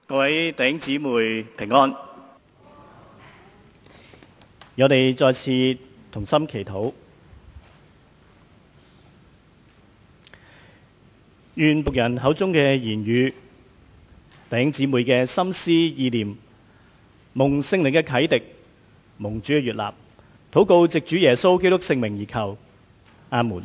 各位弟兄姊妹平安，我哋再次同心祈禱，願僕人口中嘅言語、弟兄姊妹嘅心思意念，蒙聖靈嘅啟迪，蒙主嘅悅納，禱告藉主耶穌基督聖名而求，阿門。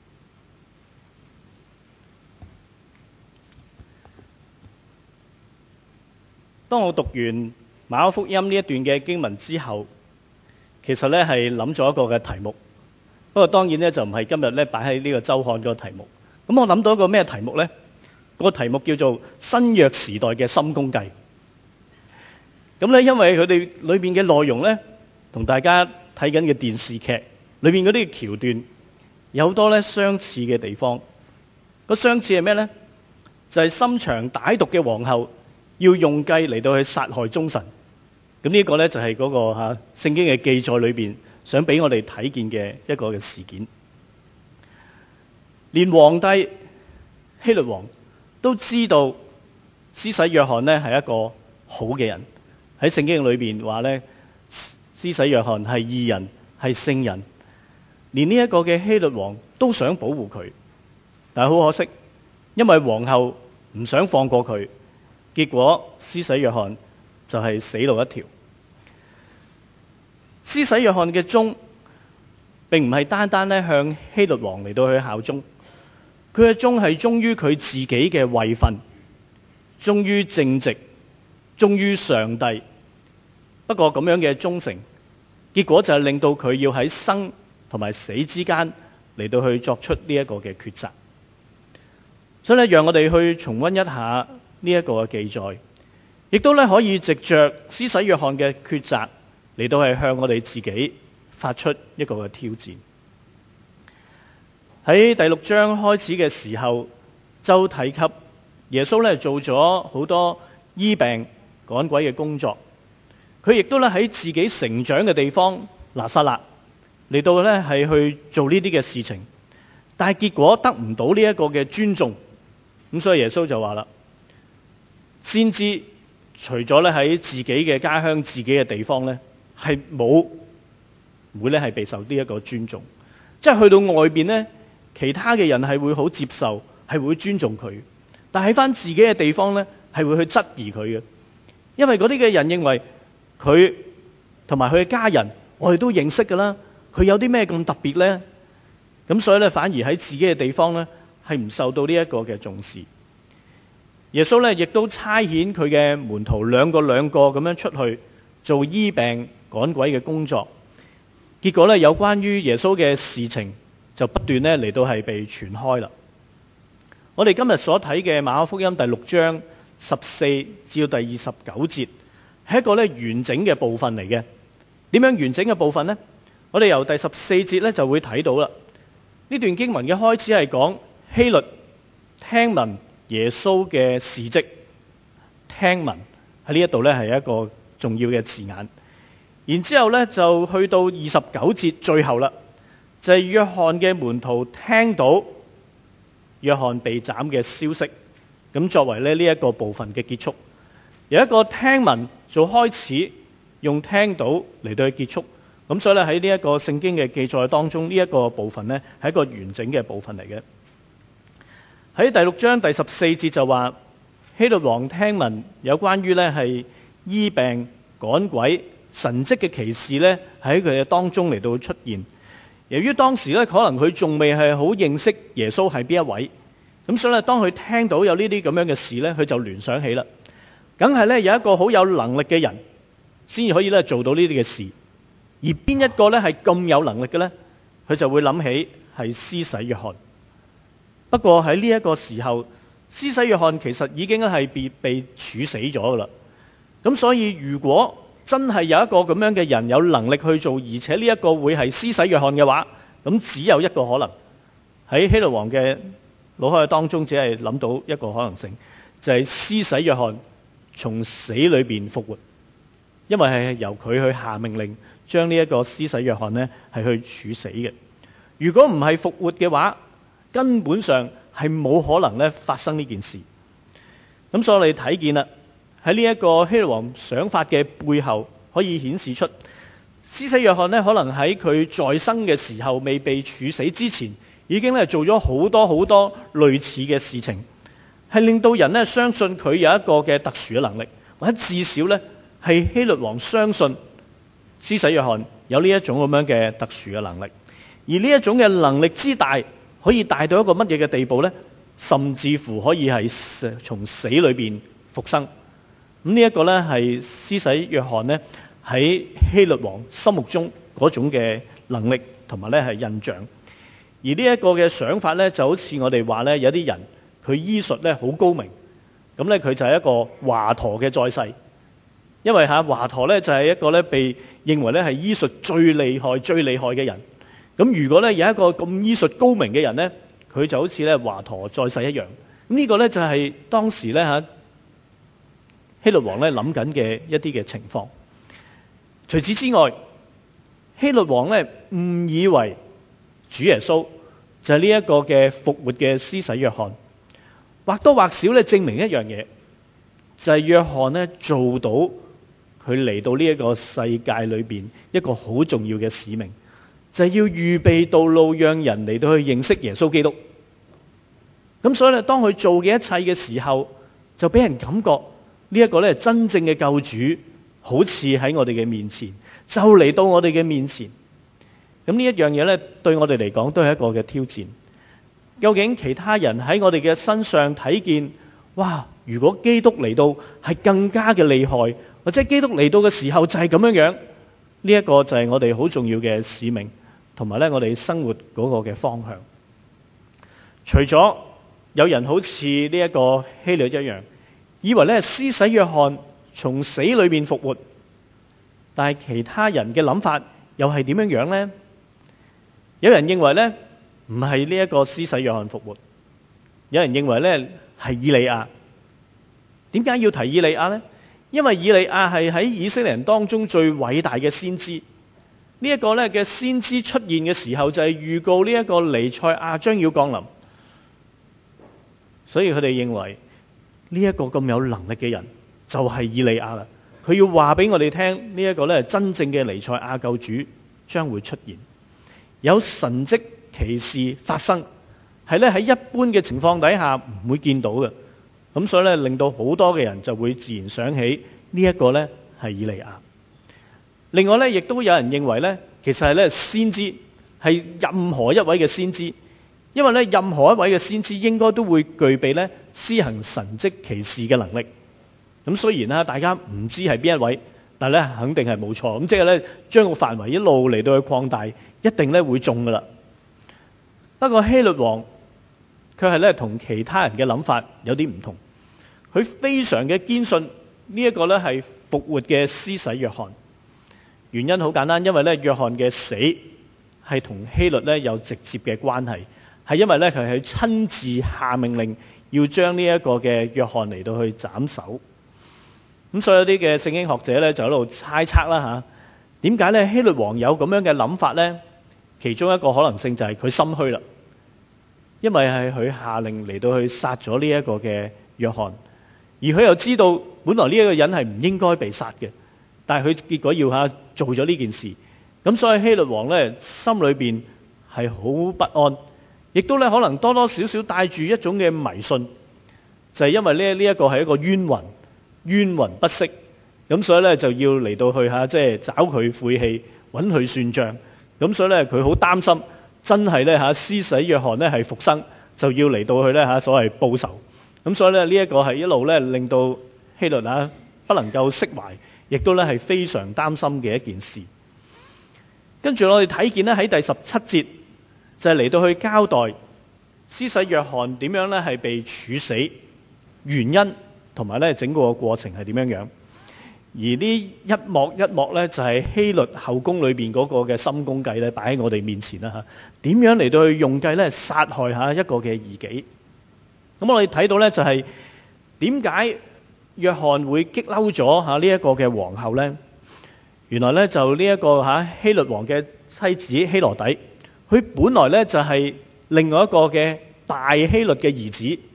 當我讀完馬可福音呢一段嘅經文之後，其實咧係諗咗一個嘅題目，不過當然咧就唔係今日咧擺喺呢個週刊嗰個題目。咁我諗到一個咩題目呢？個題目叫做新約時代嘅心公計。咁咧因為佢哋裏邊嘅內容咧，同大家睇緊嘅電視劇裏邊嗰啲橋段有好多咧相似嘅地方。個相似係咩呢？就係心腸歹毒嘅皇后要用計嚟到去殺害忠臣。咁呢個咧就係嗰個聖經嘅記載裏邊想俾我哋睇見嘅一個嘅事件。連皇帝希律王都知道施洗約翰咧係一個好嘅人，喺聖經裏邊話咧施洗約翰係義人，係聖人。連呢一個嘅希律王都想保護佢，但係好可惜，因為皇后唔想放過佢，結果施洗約翰就係死路一條。施洗約翰嘅忠並唔係單單咧向希律王嚟到去效忠，佢嘅忠係忠於佢自己嘅位份，忠於正直，忠於上帝。不過咁樣嘅忠誠，結果就係令到佢要喺生同埋死之間嚟到去作出呢一個嘅抉擇。所以咧，讓我哋去重溫一下呢一個嘅記載，亦都咧可以藉着施洗約翰嘅抉擇嚟到係向我哋自己發出一個嘅挑戰。喺第6章開始嘅時候，就提及耶穌咧做咗好多醫病趕鬼嘅工作，佢亦都咧喺自己成長嘅地方拿撒勒嚟到咧係去做呢啲嘅事情，但係結果得唔到呢一個嘅尊重。咁所以耶穌就話啦，先知除咗咧喺自己嘅家鄉、自己嘅地方咧，係冇會咧係備受呢一個尊重。即係去到外邊咧，其他嘅人係會好接受，係會尊重佢，但係喺翻自己嘅地方咧，係會去質疑佢嘅，因為嗰啲嘅人認為佢同埋佢嘅家人，我哋都認識噶啦，佢有啲咩咁特別咧？咁所以咧，反而喺自己嘅地方咧，係唔受到呢一個嘅重視。耶穌咧亦都差遣佢嘅門徒兩個咁樣出去做醫病趕鬼嘅工作，結果咧有關於耶穌嘅事情就不斷咧嚟到係被傳開啦。我哋今日所睇嘅馬可福音第6章14至到第29節係一個咧完整嘅部分嚟嘅。點樣完整嘅部分呢？我哋由第14節咧就會睇到啦。呢段經文嘅開始係講希律聽聞耶穌嘅事蹟，聽聞喺呢一度咧係一個重要嘅字眼。然之後咧就去到29節最後啦，就係約翰嘅門徒聽到約翰被斬嘅消息，咁作為咧呢一個部分嘅結束。由一個聽聞做開始，用聽到嚟到去結束。咁所以咧喺呢一個聖經嘅記載當中，呢一個部分咧係一個完整嘅部分嚟嘅。喺第6章第14節就話，希律王聽聞有關於咧係醫病趕鬼神蹟嘅奇事咧喺佢嘅當中嚟到出現。由於當時咧可能佢仲未係好認識耶穌係邊一位，咁所以咧當佢聽到有呢啲咁樣嘅事咧，佢就聯想起啦，梗係咧有一個好有能力嘅人先至可以咧做到呢啲嘅事。而邊一個咧係咁有能力嘅咧？佢就會諗起係施洗約翰。不過喺呢一個時候，施洗約翰其實已經係被處死咗噶啦。咁所以如果真係有一個咁樣嘅人有能力去做，而且呢一個會係施洗約翰嘅話，咁只有一個可能。喺希律王嘅腦海當中，只係諗到一個可能性，就係施洗約翰從死裏邊復活，因為係由佢去下命令將呢一個施洗約翰呢係去處死嘅。如果唔係復活嘅話，根本上係冇可能咧發生呢件事。咁所以我哋睇見啦， 喺呢一個希律王想法嘅背後，可以顯示出施洗約翰呢，可能喺佢在生嘅時候未被處死之前，已經咧做咗好多好多類似嘅事情，係令到人呢相信佢有一個嘅特殊嘅能力，或者至少呢係希律王相信施洗約翰有呢一種咁樣嘅特殊嘅能力。而呢一種嘅能力之大，可以大到一個乜嘢嘅地步呢？甚至乎可以係從死裏邊復生。咁呢一個呢，係施洗約翰呢喺希律王心目中嗰種嘅能力同埋呢係印象。而呢一個嘅想法呢，就好似我哋話呢，有啲人佢醫術呢好高明，咁呢，佢就係一個華佗嘅在世。因為華佗呢，就係一個呢被認為呢係醫術最厲害嘅人。咁如果呢有一個咁醫術高明嘅人呢，佢就好似呢華佗在世一樣。咁呢個呢，就係當時呢希律王呢諗緊嘅一啲嘅情況。除此之外，希律王呢誤以為主耶穌就係呢一個嘅復活嘅施洗約翰，或多或少呢證明一樣嘢，就係約翰呢做到佢嚟到呢一個世界裏邊一個好重要嘅使命。就係要預備道路，讓人嚟到去認識耶穌基督。咁所以咧，當佢做嘅一切嘅時候，就俾人感覺呢一個咧真正嘅救主，好似喺我哋嘅面前，就嚟到我哋嘅面前。咁呢一樣嘢咧，對我哋嚟講都係一個嘅挑戰。究竟其他人喺我哋嘅身上睇見，哇！如果基督嚟到係更加嘅厲害，或者基督嚟到嘅時候就係咁樣樣，呢一個就係我哋好重要嘅使命。同埋咧，我哋生活嗰個嘅方向，除咗有人好似呢一個希律一樣，以為咧施洗約翰從死裏面復活，但係其他人嘅諗法又係點樣樣呢？有人認為咧唔係呢一個施洗約翰復活，有人認為咧係以利亞。點解要提以利亞呢？因為以利亞係喺以色列人當中最偉大嘅先知。呢一個咧嘅先知出現嘅時候，就係預告呢一個彌賽亞將要降臨，所以佢哋認為呢一個咁有能力嘅人就係以利亞啦。佢要話俾我哋聽，呢一個咧真正嘅彌賽亞救主將會出現，有神蹟奇事發生，係咧喺一般嘅情況底下唔會見到嘅。咁所以咧令到好多嘅人就會自然想起呢一個咧係以利亞。另外咧，亦都有人認為咧，其實係咧先知係任何一位嘅先知，因為咧任何一位嘅先知應該都會具備咧施行神蹟奇事嘅能力。咁雖然啦，大家唔知係邊一位，但係咧肯定係冇錯。咁即係咧將個範圍一路嚟到去擴大，一定咧會中噶啦。不過希律王佢係咧同其他人嘅諗法有啲唔同，佢非常嘅堅信呢一個咧係復活嘅施洗約翰。原因好簡單，因為咧約翰嘅死係同希律咧有直接嘅關係，係因為咧佢係親自下命令要將呢一個嘅約翰嚟到去斬首。咁所以有啲嘅聖經學者咧就喺度猜測啦嚇，點解咧希律王有咁樣嘅諗法咧？其中一個可能性就係佢心虛啦，因為係佢下令嚟到去殺咗呢一個嘅約翰，而佢又知道本來呢一個人係唔應該被殺嘅。但係佢結果要做咗呢件事，咁所以希律王咧心裏邊係好不安，亦都咧可能多多少少帶住一種嘅迷信，就係因為呢一個係一個冤魂不息，咁所以咧就要嚟到去即係找佢晦氣，揾佢算賬，咁所以咧佢好擔心，真係咧施洗約翰咧係復生，就要嚟到去咧所謂報仇，咁所以咧呢一個係一路咧令到希律不能夠釋懷。亦都咧係非常擔心嘅一件事。跟住我哋睇見咧喺第17節就係嚟到去交代施洗約翰點樣咧係被處死，原因同埋咧整個過程係點樣樣。而呢一幕一幕咧就係希律後宮裏邊嗰個嘅深宮計咧擺喺我哋面前啦嚇。點樣嚟到去用計咧殺害一個嘅異己？咁我哋睇到咧就係點解約翰會激嬲咗呢一個嘅皇后呢？原來咧就呢一個希律王嘅妻子希羅底，佢本來咧就係另外一個嘅大希律嘅兒子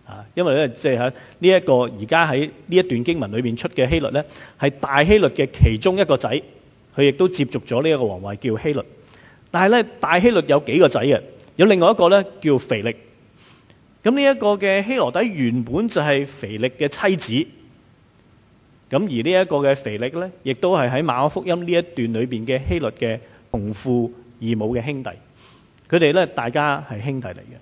因為咧即係喺呢一個而家喺呢一段經文裏邊出嘅希律咧，係大希律嘅其中一個仔，佢亦都接續咗呢一個皇位叫希律。但係咧大希律有幾個仔嘅，有另外一個咧叫腓力。咁呢一個嘅希羅底原本就係腓力嘅妻子。咁而呢一個嘅腓力咧，亦都係喺馬可福音呢一段裏邊嘅希律嘅同父異母嘅兄弟。佢哋咧大家係兄弟嚟嘅。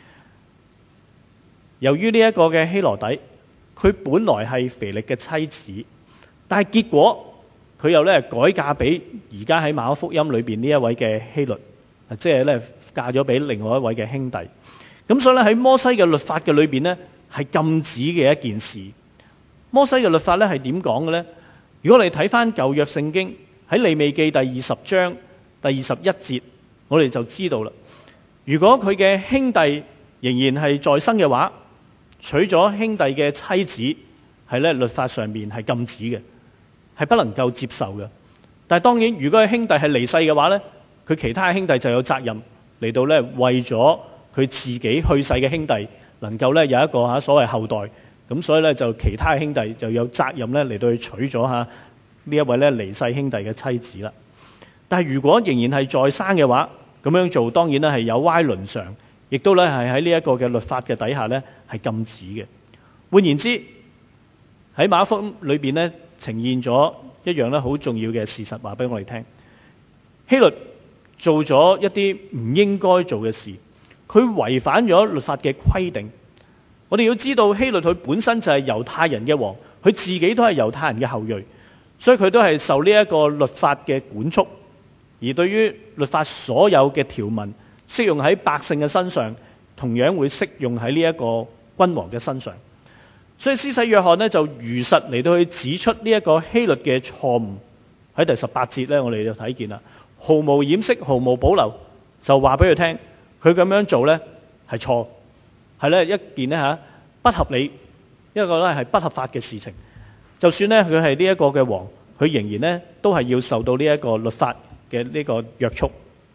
由於呢一個嘅希羅底，佢本來係腓力嘅妻子，但係結果佢又咧改嫁俾而家喺馬可福音裏邊呢一位嘅希律，即係咧嫁咗俾另外一位嘅兄弟。咁所以咧喺摩西嘅律法嘅裏邊咧，係禁止嘅一件事。摩西嘅律法咧係點講嘅咧？如果你睇翻舊約聖經喺利未記第20章第21節，我哋就知道啦。如果佢嘅兄弟仍然係在生嘅話，娶咗兄弟嘅妻子係咧律法上面係禁止嘅，係不能夠接受嘅。但係當然，如果係兄弟係離世嘅話咧，佢其他兄弟就有責任嚟到咧為咗佢自己去世嘅兄弟能夠咧有一個所謂後代。咁所以咧就其他兄弟就有責任咧嚟到去娶咗呢一位咧離世兄弟嘅妻子啦。但係如果仍然係在生嘅話，咁樣做當然咧係有歪倫常，亦都咧係喺呢一個嘅律法嘅底下咧係禁止嘅。換言之，喺馬可福音裏邊咧呈現咗一樣咧好重要嘅事實，話俾我哋聽。希律做咗一啲唔應該做嘅事，佢違反咗律法嘅規定。我哋要知道希律佢本身就係猶太人嘅王，佢自己都係猶太人嘅後裔，所以佢都係受呢一個律法嘅管束。而對於律法所有嘅條文適用喺百姓嘅身上，同樣會適用喺呢一個君王嘅身上。所以施洗約翰呢，就如實嚟到去指出呢一個希律嘅錯誤。喺第18節呢，我哋就睇見啦，毫無掩飾，毫無保留，就話俾佢聽，佢咁樣做呢係錯。係咧一件咧不合理，一個咧係不合法嘅事情。就算咧佢係呢一個嘅王，佢仍然咧都係要受到呢一個律法嘅呢個約束。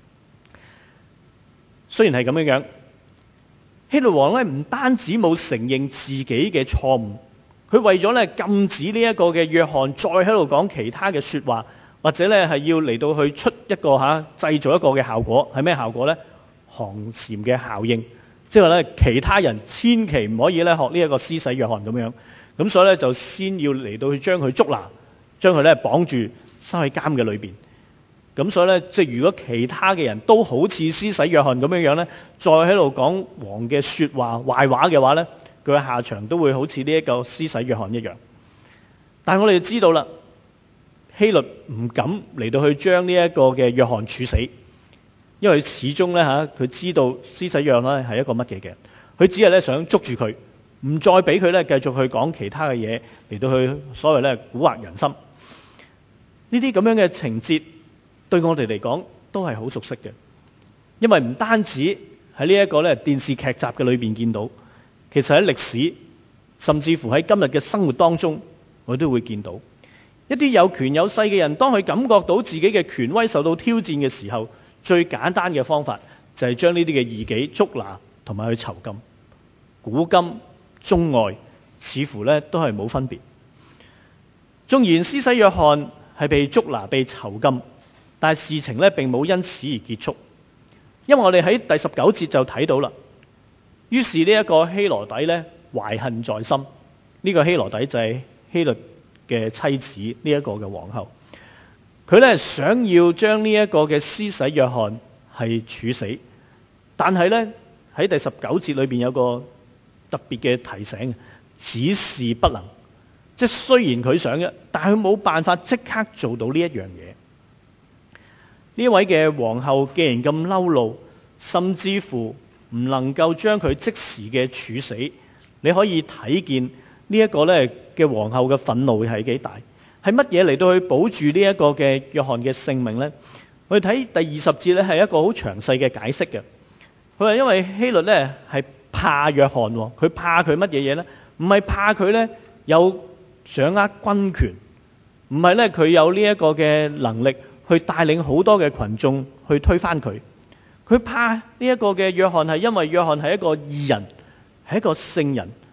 雖然係咁樣，希律王咧唔單止冇承認自己嘅錯誤，佢為咗咧禁止呢一個嘅約翰再喺度講其他嘅說話，或者咧係要嚟到去出一個製造一個嘅效果，係咩效果咧？寒蟬嘅效應。即係話咧，其他人千祈唔可以咧學呢一個施洗約翰咁樣，咁所以咧就先要嚟到去將佢捉拿，將佢咧綁住，收喺監嘅裏邊。咁所以咧，即係如果其他嘅人都好似施洗約翰咁樣咧，再喺度講王嘅說話壞話嘅話咧，佢嘅下場都會好似呢一個施洗約翰一樣。但係我哋就知道啦，希律唔敢嚟到去將呢一個嘅約翰處死。因為始終咧佢知道施洗約翰係一個乜嘢嘅，佢只係咧想捉住佢，唔再俾佢咧繼續去講其他嘅嘢嚟到去所謂咧蠱惑人心。呢啲咁樣嘅情節對我哋嚟講都係好熟悉嘅，因為唔單止喺呢一個咧電視劇集嘅裏邊見到，其實喺歷史甚至乎喺今日嘅生活當中，我都會見到一啲有權有勢嘅人，當佢感覺到自己嘅權威受到挑戰嘅時候，最簡單嘅方法就係將呢啲嘅異己捉拿同埋去囚禁。古今中外似乎咧都係冇分別。縱然施洗約翰係被捉拿被囚禁，但係事情咧並冇因此而結束，因為我哋喺第19節就睇到啦。於是呢一個希羅底咧懷恨在心，呢個希羅底就係希律嘅妻子呢一個嘅皇后。佢咧想要將呢一個嘅施洗約翰係處死，但係咧喺第19節裏邊有個特別嘅提醒，只是不能。即係雖然佢想嘅，但係佢冇辦法即刻做到呢一樣嘢。呢位嘅皇后既然咁嬲怒，甚至乎唔能夠將佢即時嘅處死，你可以睇見呢一個咧嘅皇后嘅憤怒係幾大。係乜嘢嚟到去保住呢一個嘅約翰嘅性命呢？我哋睇第20節咧係一個好詳細嘅解釋嘅。佢話因為希律咧係怕約翰，佢怕佢乜嘢嘢呢？唔係怕佢咧有掌握軍權，唔係咧佢有呢一個嘅能力去帶領好多嘅群眾去推翻佢。佢怕呢一個嘅約翰係因為約翰係一個義人，係一個聖人，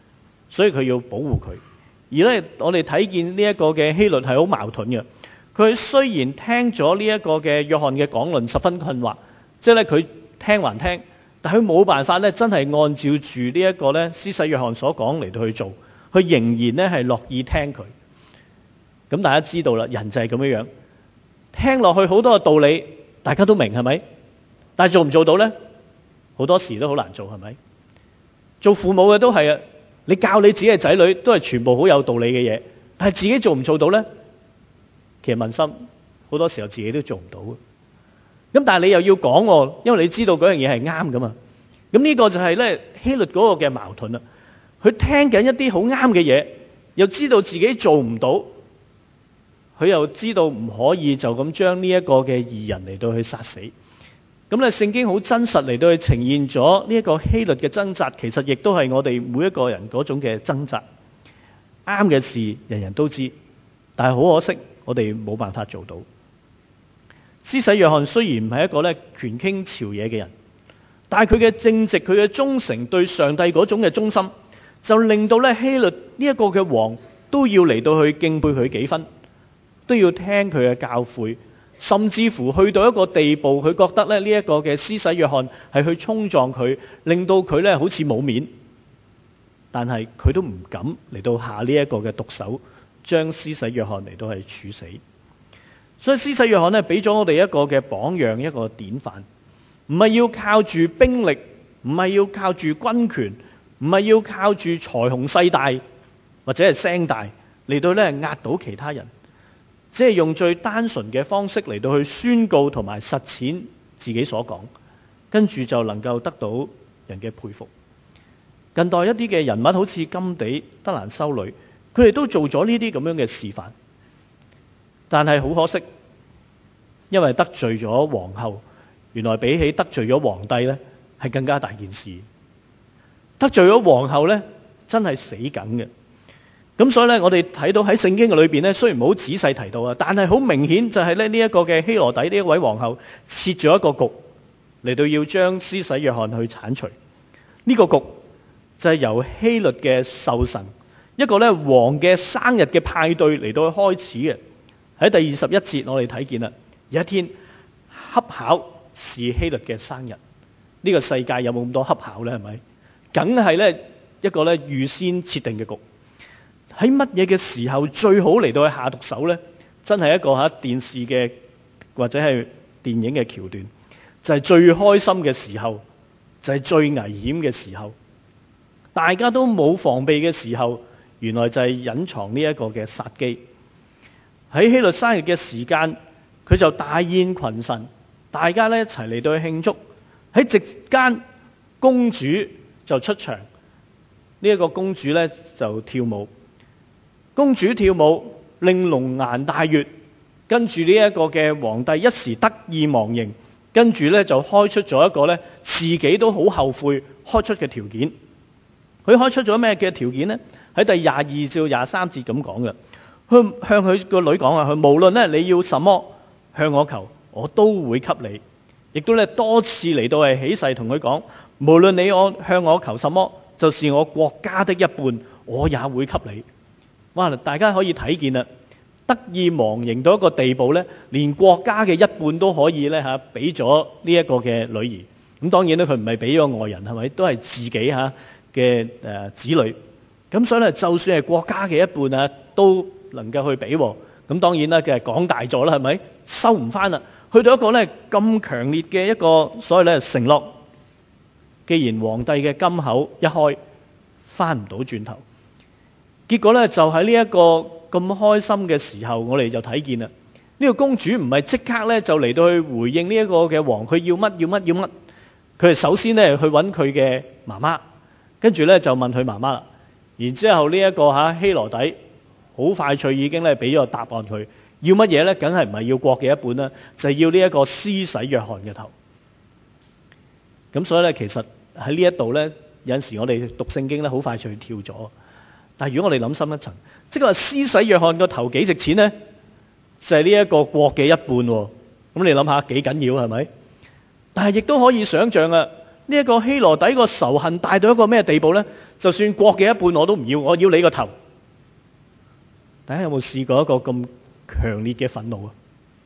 所以佢要保護佢。而咧，我哋睇見呢一個嘅希律係好矛盾嘅。佢雖然聽咗呢一個嘅約翰嘅講論，十分困惑，即係咧佢聽還聽，但佢冇辦法咧，真係按照住呢一個咧施洗約翰所講嚟到去做，佢仍然咧係樂意聽佢。咁大家知道啦，人就係咁樣樣，聽落去好多嘅道理，大家都明係咪？但係做唔做到呢？好多時都好難做，係咪？做父母嘅都係啊，你教你自己嘅仔女都係全部好有道理嘅嘢，但係自己做唔做到呢？其實問心好多時候自己都做唔到嘅。咁但係你又要講喎，因為你知道嗰樣嘢係啱噶嘛。咁呢個就係咧希律嗰個嘅矛盾啦。佢聽緊一啲好啱嘅嘢，又知道自己做唔到，佢又知道唔可以就咁將呢一個嘅義人嚟到去殺死。咁咧聖經好真實嚟到去呈現咗呢一個希律嘅掙扎，其實亦都係我哋每一個人嗰種嘅掙扎。啱嘅事人人都知，但係好可惜，我哋冇辦法做到。施洗約翰雖然唔係一個咧權傾朝野嘅人，但係佢嘅正直、佢嘅忠誠、對上帝嗰種嘅忠心，就令到咧希律呢一個嘅王都要嚟到去敬佩佢幾分，都要聽佢嘅教誨，甚至乎去到一個地步，佢覺得咧呢一個嘅施洗約翰係去衝撞佢，令到佢咧好似冇面，但係佢都唔敢嚟到下呢一個嘅毒手，將施洗約翰嚟到係處死。所以施洗約翰咧俾咗我哋一個嘅榜樣，一個典範，唔係要靠住兵力，唔係要靠住軍權，唔係要靠住財雄勢大或者係聲大嚟到咧壓倒其他人，即係用最單純嘅方式嚟到去宣告同埋實踐自己所講，跟住就能夠得到人嘅佩服。近代一啲嘅人物好似甘地、德蘭修女，佢哋都做咗呢啲咁樣嘅示範。但係好可惜，因為得罪咗皇后，原來比起得罪咗皇帝呢，係更加大件事。得罪咗皇后呢，真係死梗嘅。咁所以呢，我哋睇到喺聖經嘅裏邊呢，雖然冇仔細提到啊，但係好明顯就係咧呢一個嘅希羅底呢一位皇后設咗一個局嚟到要將施洗約翰去剷除。呢個局就係由希律嘅壽辰，一個咧王嘅生日嘅派對嚟到開始嘅。喺第21節我哋睇見啦，有一天恰巧是希律嘅生日。呢個世界有冇咁多恰巧呢？係咪？梗係咧一個咧預先設定嘅局。喺乜嘢嘅時候最好嚟到去下毒手呢？真係一個電視嘅或者係電影嘅橋段，就係最開心嘅時候，就係最危險嘅時候，大家都冇防備嘅時候，原來就係隱藏呢一個嘅殺機。喺希律生日嘅時間，佢就大宴群臣，大家咧一齊嚟到去慶祝。喺席間，公主就出場。呢一個公主咧就跳舞，公主跳舞令龍顏大悅，跟住呢一個嘅皇帝一時得意忘形，跟住咧就開出咗一個咧自己都好後悔開出嘅條件。佢開出咗咩嘅條件呢？喺第22至23節咁講嘅。佢向佢個女講啊，佢無論咧你要什麼向我求，我都會給你。亦都咧多次嚟到係起誓同佢講，無論你向我求什麼，就是我國家的一半，我也會給你。哇！大家可以睇見啦，得意忘形到一個地步咧，連國家嘅一半都可以咧俾咗呢一個嘅女兒。咁當然咧，佢唔係俾咗外人，係咪？都係自己嘅子女。咁所以咧，就算係國家嘅一半都能夠去俾。咁當然啦，佢係講大咗啦，係咪？收唔翻啦，去到一個咧咁強烈嘅一個所謂咧承諾。既然皇帝嘅金口一開，翻唔到轉頭。結果咧就喺呢一個咁開心嘅時候，我哋就睇見啦。呢個公主唔係即刻咧就嚟到去回應呢一個嘅王，佢要乜要乜要乜。佢係首先咧去揾佢嘅媽媽，跟住咧就問佢媽媽啦。然之後呢一個希羅底好快脆已經咧俾咗個答案佢，要乜嘢咧？梗係唔係要國嘅一半啦，就係要呢一個施洗約翰嘅頭。咁所以咧，其實喺呢一度咧，有陣時我哋讀聖經咧，好快脆跳咗。但係如果我哋諗深一層，即係話施洗約翰個頭幾值錢咧？就係呢一個國嘅一半喎。咁你諗下幾緊要係咪？但係亦都可以想像啊， 呢一個希羅底個仇恨大到一個咩地步呢？就算國嘅一半我都唔要，我要你個頭。大家有冇試過一個咁強烈嘅憤怒啊？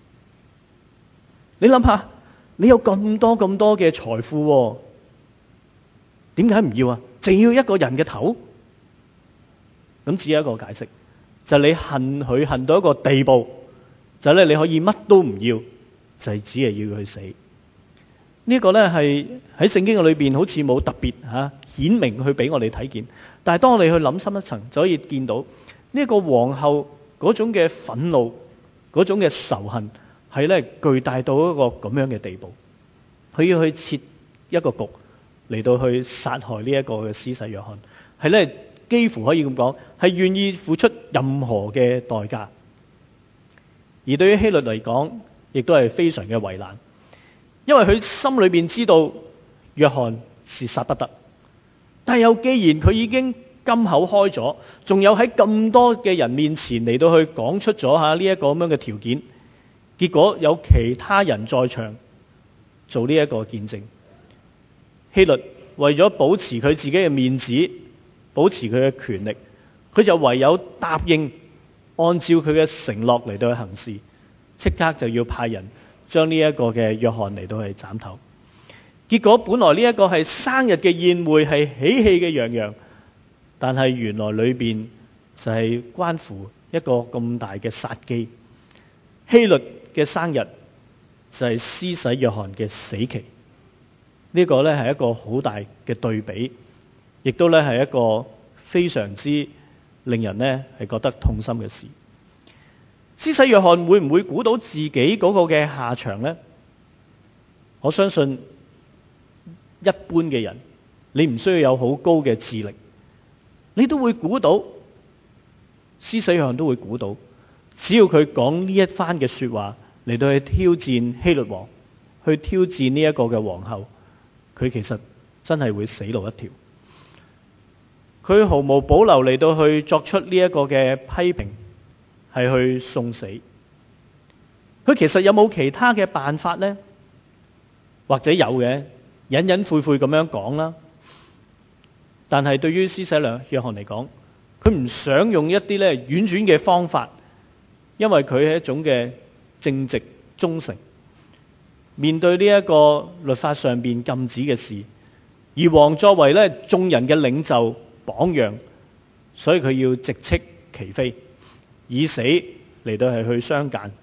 你諗下，你有咁多嘅財富，點解唔要啊？淨要一個人嘅頭？咁只有一個解釋，就係你恨佢恨到一個地步，就係你可以乜都唔要，就係只係要佢死。呢個呢係喺聖經嘅裏邊好似冇特別顯明去俾我哋睇見，但係當我哋去諗深一層，就可以見到呢個皇后嗰種嘅憤怒，嗰種嘅仇恨係咧巨大到一個咁樣嘅地步，佢要去設一個局嚟到去殺害呢一個嘅施洗約翰，係咧幾乎可以咁講，係願意付出任何嘅代價。而對於希律嚟講，亦都係非常嘅為難，因為佢心裏邊知道約翰是殺不得，但係又既然佢已經金口開咗，仲有喺咁多嘅人面前嚟到去講出咗呢一個咁樣嘅條件，結果有其他人在場做呢一個見證。希律為咗保持佢自己嘅面子，保持佢嘅權力，佢就唯有答應按照佢嘅承諾嚟到去行事，即刻就要派人將呢一個嘅約翰嚟到去斬頭。結果本來呢一個係生日嘅宴會，係喜氣嘅洋洋，但係原來裏邊就係關乎一個咁大嘅殺機。希律嘅生日就係施洗約翰嘅死期。呢個呢係一個好大嘅對比，亦都呢係一個非常之令人呢係覺得痛心嘅事。施洗約翰會唔會估到自己嗰個嘅下場呢？我相信一般嘅人，你唔需要有好高嘅智力，你都會估到，施洗約翰都會估到，只要佢講呢一番嘅說話嚟到去挑戰希律王，去挑戰呢一個嘅皇后，佢其實真係會死路一條。佢毫無保留嚟到去作出呢一個嘅批評，係去送死。佢其實有冇其他嘅辦法呢？或者有嘅，隱隱晦晦咁樣講啦。但係對於施洗約翰嚟講，佢唔想用一啲咧婉轉嘅方法，因為佢係一種嘅正直忠誠。面對呢一個律法上邊禁止嘅事，而王作為咧眾人嘅領袖榜樣，所以佢要直斥其非，以死嚟到係去相間。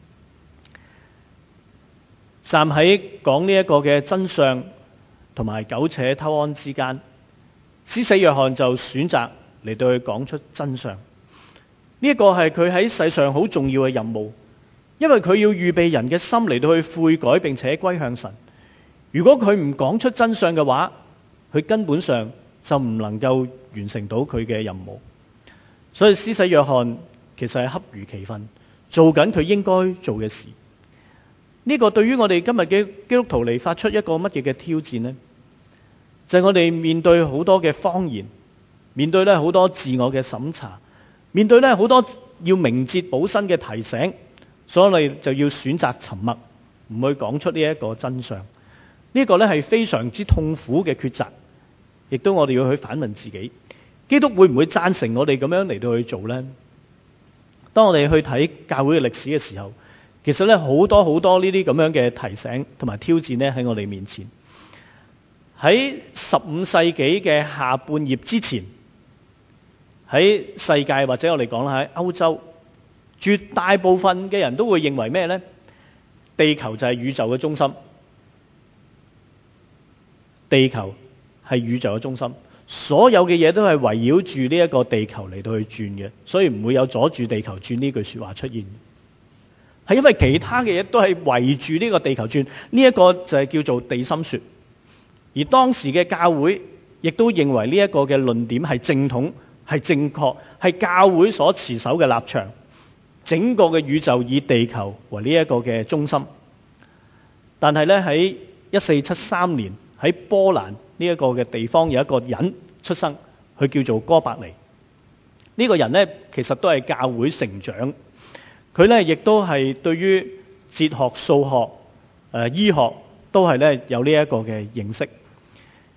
站喺講呢一個嘅真相同埋苟且偷安之間，施洗約翰就選擇嚟到去講出真相。呢一個係佢喺世上好重要嘅任務，因為佢要預備人嘅心嚟到去悔改並且歸向神。如果佢唔講出真相嘅話，佢根本上就唔能夠完成到佢嘅任務。所以施洗約翰其實係恰如其分，做緊佢應該做嘅事。呢個對於我哋今日嘅基督徒嚟發出一個乜嘢嘅挑戰呢？就係我哋面對好多嘅謊言，面對咧好多自我嘅審查，面對咧好多要明哲保身嘅提醒，所以我哋就要選擇沉默，唔去講出呢一個真相。呢個咧係非常之痛苦嘅抉擇，亦都我哋要去反問自己：基督會唔會贊成我哋咁樣嚟到去做呢？當我哋去睇教會嘅歷史嘅時候，其實咧好多呢啲咁樣嘅提醒同埋挑戰咧喺我哋面前。喺15世紀嘅下半葉之前，喺世界或者我哋講啦喺歐洲，絕大部分嘅人都會認為咩呢？地球就係宇宙嘅中心，地球係宇宙嘅中心，所有嘅嘢都係圍繞住呢一個地球嚟到去轉嘅，所以唔會有阻住地球轉呢句說話出現。係因為其他嘅嘢都係圍住呢個地球轉，呢一個就係叫做地心說。而當時嘅教會亦都認為呢一個嘅論點係正統、係正確、係教會所持守嘅立場。整個嘅宇宙以地球為呢一個嘅中心。但係咧喺1473年喺波蘭呢一個嘅地方有一個人出生，佢叫做哥白尼。呢個人呢，其實都係教會成長。佢咧亦都係對於哲學、數學、醫學都係咧有呢一個嘅認識。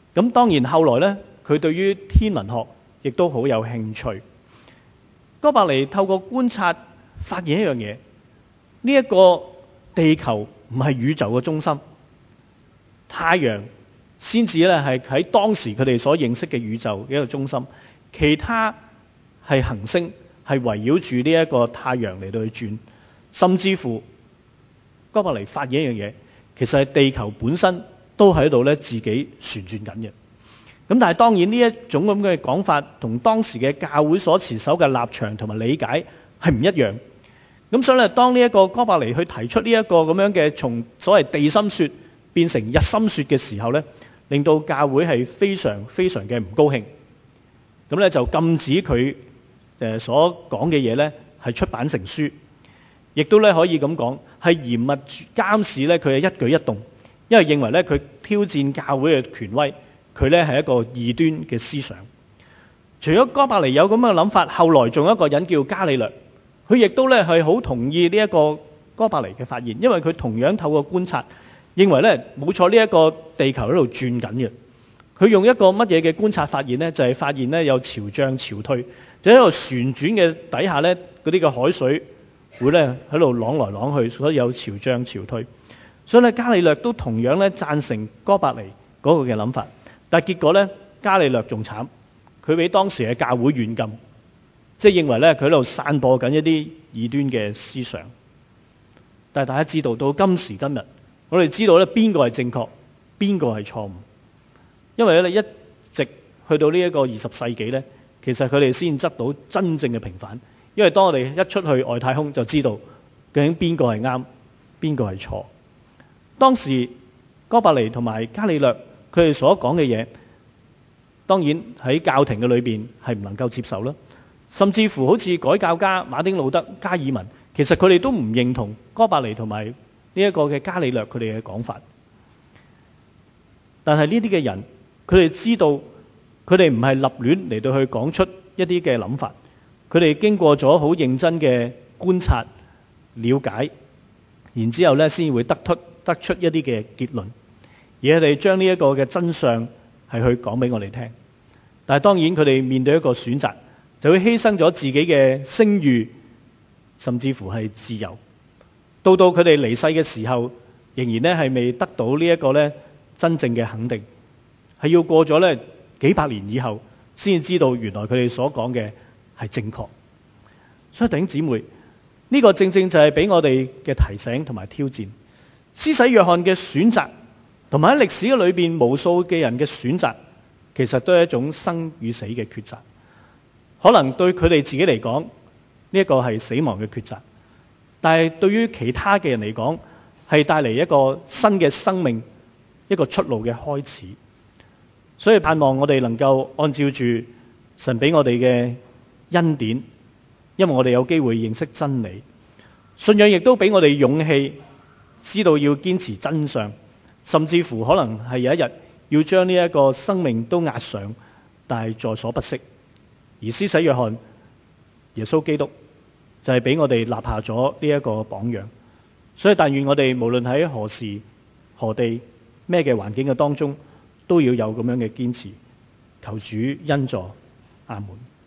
咁當然後來呢，佢對於天文學亦都好有興趣。哥白尼透過觀察發現一樣嘢，呢一個地球唔係宇宙嘅中心，太陽先至咧係喺當時佢哋所認識嘅宇宙嘅一個中心，其他係行星係圍繞住呢一個太陽嚟到去轉，甚至乎哥白尼發現一樣嘢，其實係地球本身都喺度咧自己旋轉緊嘅。咁但係當然呢一種咁嘅講法，同當時嘅教會所持守嘅立場同埋理解係唔一樣。咁所以咧，當呢一個哥白尼去提出呢一個咁樣嘅從所謂地心說變成日心說嘅時候咧，令到教會係非常非常嘅唔高興。咁咧就禁止佢所講嘅嘢咧係出版成書，亦都咧可以咁講係嚴密監視咧佢嘅一舉一動，因為認為咧佢挑戰教會嘅權威，佢咧係一個異端嘅思想。除咗哥白尼有咁嘅諗法，後來仲有一個人叫伽利略，佢亦都咧係好同意呢一個哥白尼嘅發現，因為佢同樣透過觀察，認為咧冇錯，呢一個地球喺度轉緊嘅。佢用一個乜嘢嘅觀察發現呢？就係發現咧有潮漲潮退，就喺度旋轉嘅底下咧，嗰啲嘅海水會咧喺度啷來啷去，所以有潮漲潮退。所以咧，伽利略都同樣咧贊成哥白尼嗰個嘅諗法，但係結果咧，伽利略仲慘，佢俾當時嘅教會軟禁，即係認為咧佢喺度散播緊一啲異端嘅思想。但係大家知道，到今時今日，我哋知道咧邊個係正確，邊個係錯誤。因為咧，一直去到呢一個20世紀咧，其實佢哋先得到真正嘅平反。因為當我哋一出去外太空，就知道究竟邊個係啱，邊個係錯。當時哥白尼同埋伽利略佢哋所講嘅嘢，當然喺教廷嘅裏邊係唔能夠接受啦。甚至乎好似改教家馬丁路德、加爾文，其實佢哋都唔認同哥白尼同埋呢一個嘅伽利略佢哋嘅講法。但係呢啲嘅人，佢哋知道，佢哋唔係立亂嚟到去講出一啲嘅諗法，佢哋經過咗好認真嘅觀察、了解，然之後咧先會得出一啲嘅結論，而佢哋將呢一個嘅真相係去講俾我哋聽。但係當然佢哋面對一個選擇，就會犧牲咗自己嘅聲譽，甚至乎係自由。到佢哋離世嘅時候，仍然咧係未得到呢一個咧真正嘅肯定。係要過咗咧幾百年以後，先知道原來佢哋所講嘅係正確。所以弟兄姊妹，呢個正正就係俾我哋嘅提醒同埋挑戰。施洗約翰嘅選擇，同埋喺歷史嘅裏邊無數嘅人嘅選擇，其實都係一種生與死嘅抉擇。可能對佢哋自己嚟講，呢一個係死亡嘅抉擇，但係對於其他嘅人嚟講，係帶嚟一個新嘅生命，一個出路嘅開始。所以盼望我哋能夠按照住神俾我哋嘅恩典，因為我哋有機會認識真理，信仰亦都俾我哋勇氣，知道要堅持真相，甚至乎可能係有一日要將呢一個生命都押上，但係在所不惜。而施洗約翰耶穌基督就係俾我哋立下咗呢一個榜樣。所以但願我哋無論喺何時何地咩嘅環境嘅當中，都要有咁樣嘅堅持，求主恩助，阿門。